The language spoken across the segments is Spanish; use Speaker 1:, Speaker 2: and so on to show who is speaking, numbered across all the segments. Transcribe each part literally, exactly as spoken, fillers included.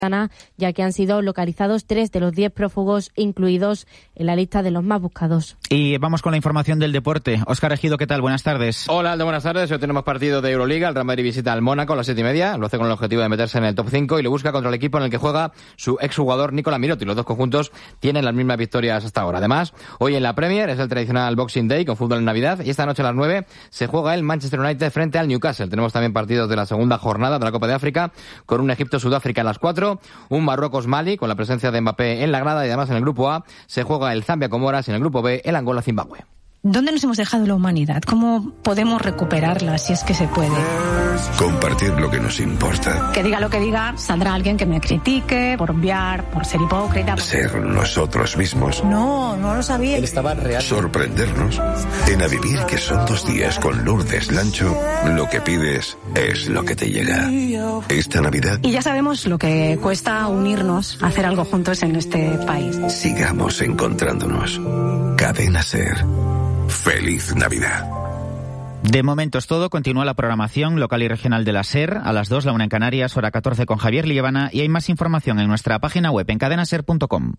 Speaker 1: ya que han sido localizados tres de los diez prófugos incluidos en la lista de los más buscados.
Speaker 2: Y vamos con la información del deporte. Óscar Ejido, ¿qué tal? Buenas tardes.
Speaker 3: Hola, Aldo, buenas tardes. Hoy tenemos partido de Euroliga. El Real Madrid visita al Mónaco a las siete y media. Lo hace con el objetivo de meterse en el top cinco y lo busca contra el equipo en el que juega su exjugador Nicola Mirotti. Los dos conjuntos tienen las mismas victorias hasta ahora. Además, hoy en la Premier es el tradicional Boxing Day con fútbol en Navidad y esta noche a las nueve se juega el Manchester United frente al Newcastle. Tenemos también partidos de la segunda jornada de la Copa de África con un Egipto-Sudáfrica a las cuatro, un Marruecos-Mali con la presencia de Mbappé en la grada y además en el grupo A se juega el Zambia-Comoras y en el grupo B el Angola-Zimbabue.
Speaker 4: ¿Dónde nos hemos dejado la humanidad? ¿Cómo podemos recuperarla si es que se puede?
Speaker 5: Compartir lo que nos importa.
Speaker 4: Que diga lo que diga, saldrá alguien que me critique por obviar, por ser hipócrita. Por...
Speaker 5: Ser nosotros mismos.
Speaker 4: No, no lo sabía.
Speaker 3: Él estaba real.
Speaker 5: Sorprendernos. En A Vivir, que son dos días con Lourdes Lancho, lo que pides es lo que te llega. Esta Navidad...
Speaker 4: Y ya sabemos lo que cuesta unirnos, hacer algo juntos en este país.
Speaker 5: Sigamos encontrándonos. Cadena Ser. ¡Feliz Navidad!
Speaker 2: De momento es todo. Continúa la programación local y regional de la SER. A las dos, la una en Canarias, hora catorce con Javier Liébana. Y hay más información en nuestra página web en cadena ser punto com.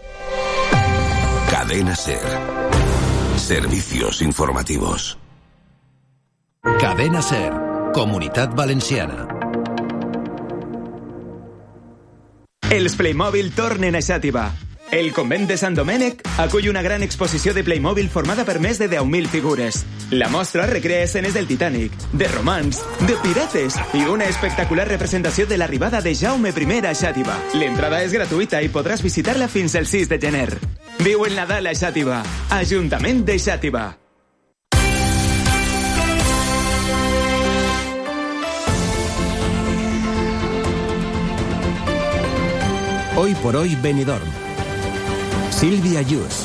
Speaker 5: Cadena Ser. Servicios informativos.
Speaker 6: Cadena Ser. Comunitat Valenciana.
Speaker 7: Els Playmobil tornen a Xàtiva. El convent de Sant Domènec acull una gran exposició de Playmobil formada per més de deu mil figures. La mostra recrea escenes del Titanic, de romans, de pirates i una espectacular representació de l'arribada de Jaume primer a Xàtiva. L'entrada és gratuïta i podràs visitar-la fins el sis de gener. Viu el Nadal a Xàtiva. Ajuntament de Xàtiva.
Speaker 6: Hoy por hoy Benidorm. Silvia Yus.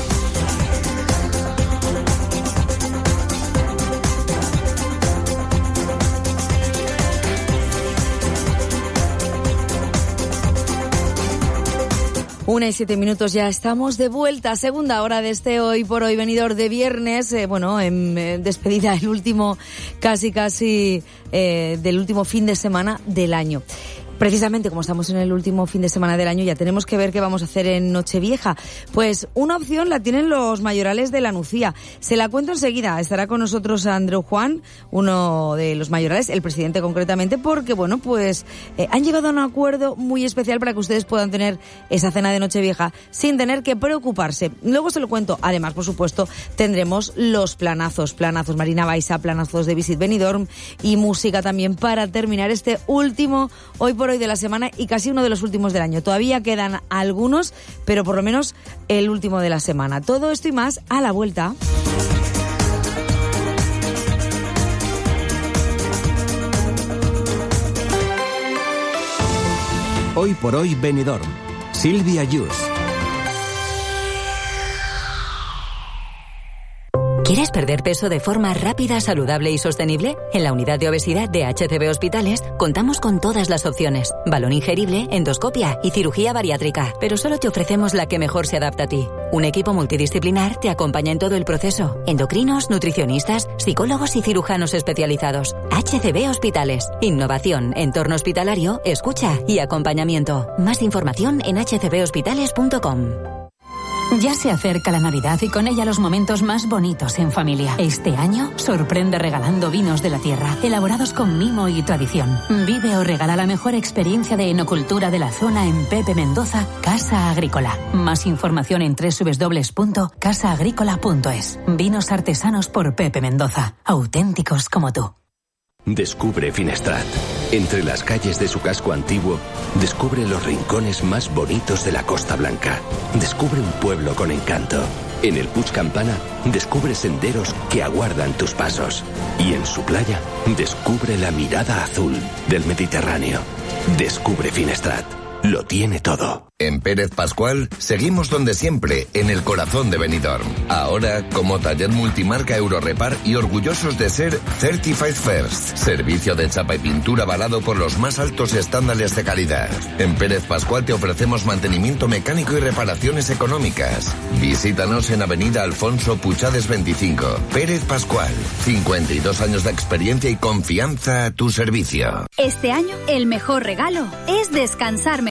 Speaker 8: Una y siete minutos, ya estamos de vuelta. Segunda hora de este Hoy por Hoy venidor de viernes. Eh, bueno, en eh, despedida el último, casi casi, eh, del último fin de semana del año. Precisamente como estamos en el último fin de semana del año, ya tenemos que ver qué vamos a hacer en Nochevieja. Pues una opción la tienen los mayorales de la Nucía. Se la cuento enseguida. Estará con nosotros Andreu Juan, uno de los mayorales, el presidente concretamente, porque bueno, pues eh, han llegado a un acuerdo muy especial para que ustedes puedan tener esa cena de Nochevieja sin tener que preocuparse. Luego se lo cuento. Además, por supuesto, tendremos los planazos, planazos Marina Baixa, planazos de Visit Benidorm y música también para terminar este último Hoy por Hoy de la semana y casi uno de los últimos del año. Todavía quedan algunos, pero por lo menos el último de la semana. Todo esto y más a la vuelta.
Speaker 6: Hoy por Hoy Benidorm. Silvia Yus.
Speaker 9: ¿Quieres perder peso de forma rápida, saludable y sostenible? En la unidad de obesidad de H C B Hospitales contamos con todas las opciones. Balón ingerible, endoscopia y cirugía bariátrica. Pero solo te ofrecemos la que mejor se adapta a ti. Un equipo multidisciplinar te acompaña en todo el proceso. Endocrinos, nutricionistas, psicólogos y cirujanos especializados. H C B Hospitales. Innovación, entorno hospitalario, escucha y acompañamiento. Más información en h c b hospitales punto com.
Speaker 4: Ya se acerca la Navidad y con ella los momentos más bonitos en familia. Este año sorprende regalando vinos de la tierra, elaborados con mimo y tradición. Vive o regala la mejor experiencia de enocultura de la zona en Pepe Mendoza, Casa Agrícola. Más información en doble u doble u doble u punto casa agrícola punto es. Vinos artesanos por Pepe Mendoza, auténticos como tú.
Speaker 6: Descubre Finestrat. Entre las calles de su casco antiguo, descubre los rincones más bonitos de la Costa Blanca. Descubre un pueblo con encanto. En el Puig Campana, descubre senderos que aguardan tus pasos. Y en su playa, descubre la mirada azul del Mediterráneo. Descubre Finestrat. lo tiene todo.
Speaker 5: En Pérez Pascual seguimos donde siempre, en el corazón de Benidorm. Ahora como taller multimarca Eurorepar y orgullosos de ser Certified First, servicio de chapa y pintura avalado por los más altos estándares de calidad. En Pérez Pascual te ofrecemos mantenimiento mecánico y reparaciones económicas. Visítanos en Avenida Alfonso Puchades veinticinco. Pérez Pascual, cincuenta y dos años de experiencia y confianza a tu servicio.
Speaker 10: Este año el mejor regalo es descansar